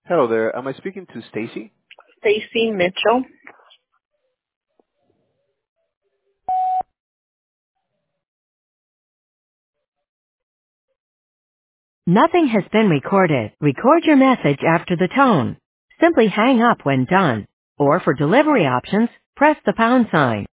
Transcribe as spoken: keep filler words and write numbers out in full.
Hello there. Am I speaking to Stacy? Stacy Mitchell. Nothing has been recorded. Record your message after the tone. Simply hang up when done. Or for delivery options, press the pound sign.